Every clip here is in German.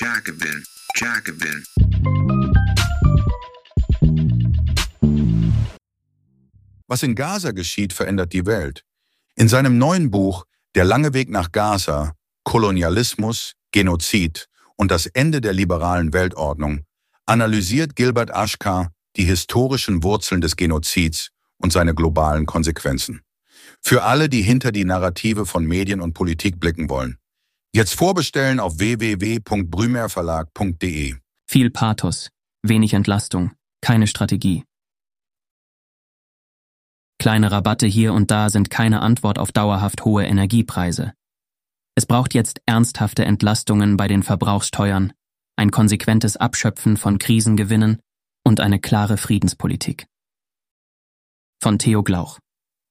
Jacobin, Jacobin. Was in Gaza geschieht, verändert die Welt. In seinem neuen Buch Der lange Weg nach Gaza, Kolonialismus, Genozid und das Ende der liberalen Weltordnung analysiert Gilbert Achcar die historischen Wurzeln des Genozids und seine globalen Konsequenzen. Für alle, die hinter die Narrative von Medien und Politik blicken wollen. Jetzt vorbestellen auf www.brümerverlag.de. Viel Pathos, wenig Entlastung, keine Strategie. Kleine Rabatte hier und da sind keine Antwort auf dauerhaft hohe Energiepreise. Es braucht jetzt ernsthafte Entlastungen bei den Verbrauchsteuern, ein konsequentes Abschöpfen von Krisengewinnen und eine klare Friedenspolitik. Von Theo Glauch.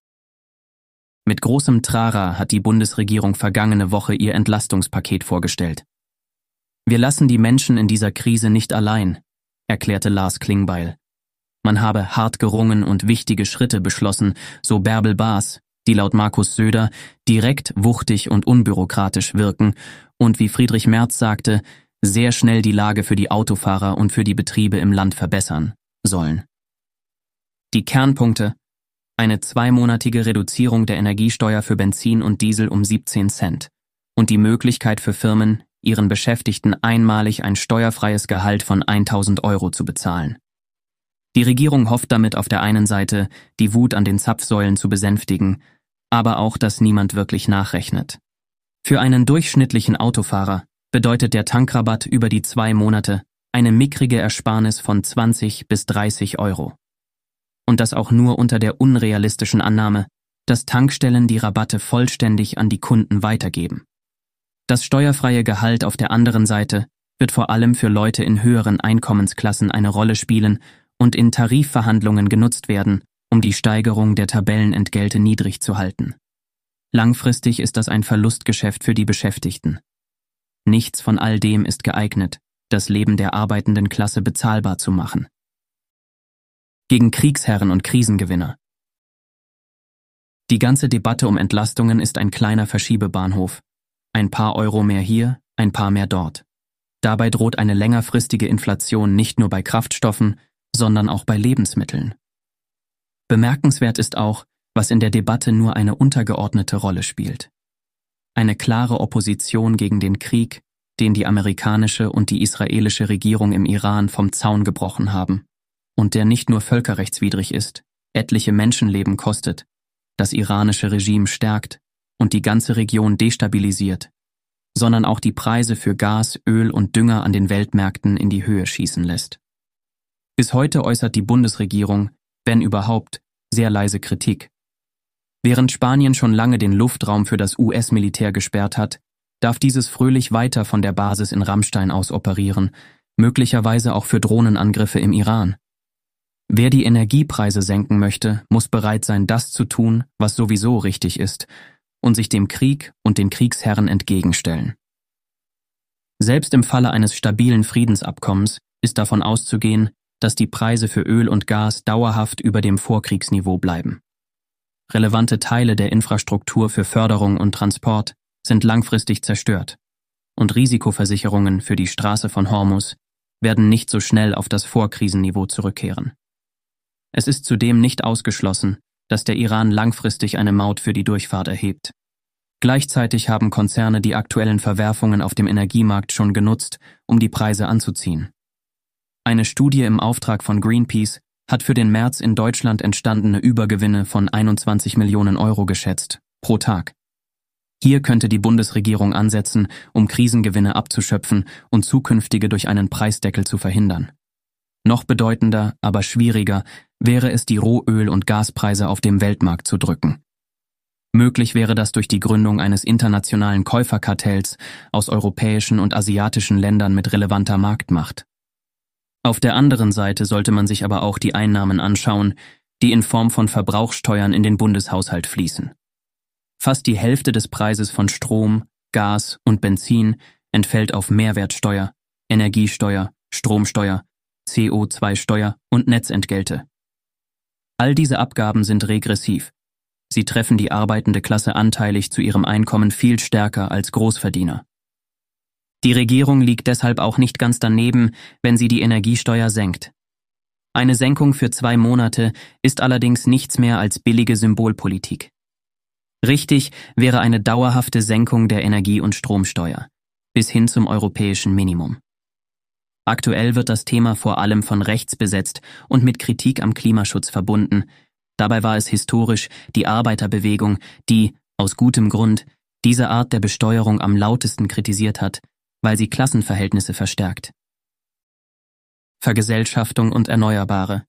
Mit großem Trara hat die Bundesregierung vergangene Woche ihr Entlastungspaket vorgestellt. Wir lassen die Menschen in dieser Krise nicht allein, erklärte Lars Klingbeil. Man habe hart gerungen und wichtige Schritte beschlossen, so Bärbel Baas, die laut Markus Söder direkt, wuchtig und unbürokratisch wirken und, wie Friedrich Merz sagte, sehr schnell die Lage für die Autofahrer und für die Betriebe im Land verbessern sollen. Die Kernpunkte: eine 2-monatige Reduzierung der Energiesteuer für Benzin und Diesel um 17 Cent und die Möglichkeit für Firmen, ihren Beschäftigten einmalig ein steuerfreies Gehalt von 1.000 € zu bezahlen. Die Regierung hofft damit auf der einen Seite, die Wut an den Zapfsäulen zu besänftigen, aber auch, dass niemand wirklich nachrechnet. Für einen durchschnittlichen Autofahrer bedeutet der Tankrabatt über die 2 Monate eine mickrige Ersparnis von 20 bis 30 €. Und das auch nur unter der unrealistischen Annahme, dass Tankstellen die Rabatte vollständig an die Kunden weitergeben. Das steuerfreie Gehalt auf der anderen Seite wird vor allem für Leute in höheren Einkommensklassen eine Rolle spielen und in Tarifverhandlungen genutzt werden, um die Steigerung der Tabellenentgelte niedrig zu halten. Langfristig ist das ein Verlustgeschäft für die Beschäftigten. Nichts von all dem ist geeignet, das Leben der arbeitenden Klasse bezahlbar zu machen. Gegen Kriegsherren und Krisengewinner. Die ganze Debatte um Entlastungen ist ein kleiner Verschiebebahnhof. Ein paar Euro mehr hier, ein paar mehr dort. Dabei droht eine längerfristige Inflation nicht nur bei Kraftstoffen, sondern auch bei Lebensmitteln. Bemerkenswert ist auch, was in der Debatte nur eine untergeordnete Rolle spielt. Eine klare Opposition gegen den Krieg, den die amerikanische und die israelische Regierung im Iran vom Zaun gebrochen haben und der nicht nur völkerrechtswidrig ist, etliche Menschenleben kostet, das iranische Regime stärkt und die ganze Region destabilisiert, sondern auch die Preise für Gas, Öl und Dünger an den Weltmärkten in die Höhe schießen lässt. Bis heute äußert die Bundesregierung, wenn überhaupt, sehr leise Kritik. Während Spanien schon lange den Luftraum für das US-Militär gesperrt hat, darf dieses fröhlich weiter von der Basis in Ramstein aus operieren, möglicherweise auch für Drohnenangriffe im Iran. Wer die Energiepreise senken möchte, muss bereit sein, das zu tun, was sowieso richtig ist, und sich dem Krieg und den Kriegsherren entgegenstellen. Selbst im Falle eines stabilen Friedensabkommens ist davon auszugehen, dass die Preise für Öl und Gas dauerhaft über dem Vorkriegsniveau bleiben. Relevante Teile der Infrastruktur für Förderung und Transport sind langfristig zerstört und Risikoversicherungen für die Straße von Hormuz werden nicht so schnell auf das Vorkrisenniveau zurückkehren. Es ist zudem nicht ausgeschlossen, dass der Iran langfristig eine Maut für die Durchfahrt erhebt. Gleichzeitig haben Konzerne die aktuellen Verwerfungen auf dem Energiemarkt schon genutzt, um die Preise anzuziehen. Eine Studie im Auftrag von Greenpeace hat für den März in Deutschland entstandene Übergewinne von 21 Millionen € geschätzt, pro Tag. Hier könnte die Bundesregierung ansetzen, um Krisengewinne abzuschöpfen und zukünftige durch einen Preisdeckel zu verhindern. Noch bedeutender, aber schwieriger, wäre es, die Rohöl- und Gaspreise auf dem Weltmarkt zu drücken. Möglich wäre das durch die Gründung eines internationalen Käuferkartells aus europäischen und asiatischen Ländern mit relevanter Marktmacht. Auf der anderen Seite sollte man sich aber auch die Einnahmen anschauen, die in Form von Verbrauchssteuern in den Bundeshaushalt fließen. Fast die Hälfte des Preises von Strom, Gas und Benzin entfällt auf Mehrwertsteuer, Energiesteuer, Stromsteuer, CO2-Steuer und Netzentgelte. All diese Abgaben sind regressiv. Sie treffen die arbeitende Klasse anteilig zu ihrem Einkommen viel stärker als Großverdiener. Die Regierung liegt deshalb auch nicht ganz daneben, wenn sie die Energiesteuer senkt. Eine Senkung für 2 Monate ist allerdings nichts mehr als billige Symbolpolitik. Richtig wäre eine dauerhafte Senkung der Energie- und Stromsteuer, bis hin zum europäischen Minimum. Aktuell wird das Thema vor allem von rechts besetzt und mit Kritik am Klimaschutz verbunden. Dabei war es historisch die Arbeiterbewegung, die, aus gutem Grund, diese Art der Besteuerung am lautesten kritisiert hat, weil sie Klassenverhältnisse verstärkt. Vergesellschaftung und Erneuerbare.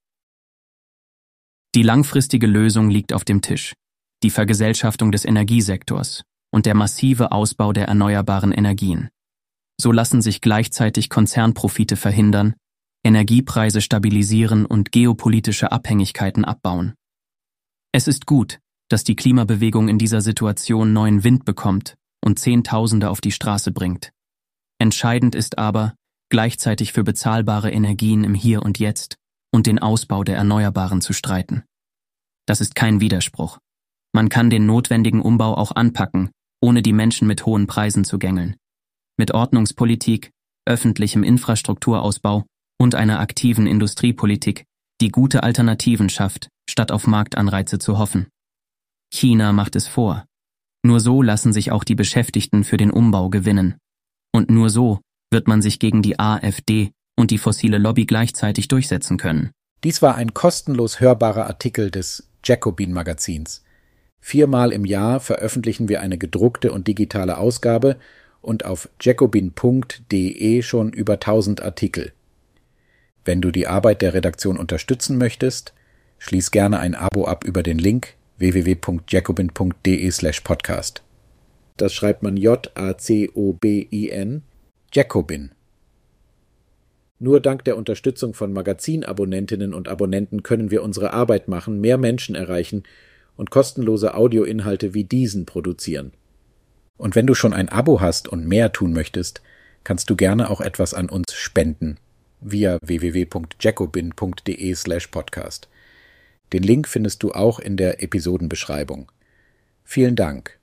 Die langfristige Lösung liegt auf dem Tisch: die Vergesellschaftung des Energiesektors und der massive Ausbau der erneuerbaren Energien. So lassen sich gleichzeitig Konzernprofite verhindern, Energiepreise stabilisieren und geopolitische Abhängigkeiten abbauen. Es ist gut, dass die Klimabewegung in dieser Situation neuen Wind bekommt und Zehntausende auf die Straße bringt. Entscheidend ist aber, gleichzeitig für bezahlbare Energien im Hier und Jetzt und den Ausbau der Erneuerbaren zu streiten. Das ist kein Widerspruch. Man kann den notwendigen Umbau auch anpacken, ohne die Menschen mit hohen Preisen zu gängeln. Mit Ordnungspolitik, öffentlichem Infrastrukturausbau und einer aktiven Industriepolitik, die gute Alternativen schafft, statt auf Marktanreize zu hoffen. China macht es vor. Nur so lassen sich auch die Beschäftigten für den Umbau gewinnen. Und nur so wird man sich gegen die AfD und die fossile Lobby gleichzeitig durchsetzen können. Dies war ein kostenlos hörbarer Artikel des Jacobin-Magazins. 4-mal im Jahr veröffentlichen wir eine gedruckte und digitale Ausgabe und auf jacobin.de schon über 1000 Artikel. Wenn du die Arbeit der Redaktion unterstützen möchtest, schließ gerne ein Abo ab über den Link www.jacobin.de/podcast. Das schreibt man Jacobin, Jacobin. Nur dank der Unterstützung von Magazinabonnentinnen und Abonnenten können wir unsere Arbeit machen, mehr Menschen erreichen und kostenlose Audioinhalte wie diesen produzieren. Und wenn du schon ein Abo hast und mehr tun möchtest, kannst du gerne auch etwas an uns spenden via www.jacobin.de/podcast. Den Link findest du auch in der Episodenbeschreibung. Vielen Dank.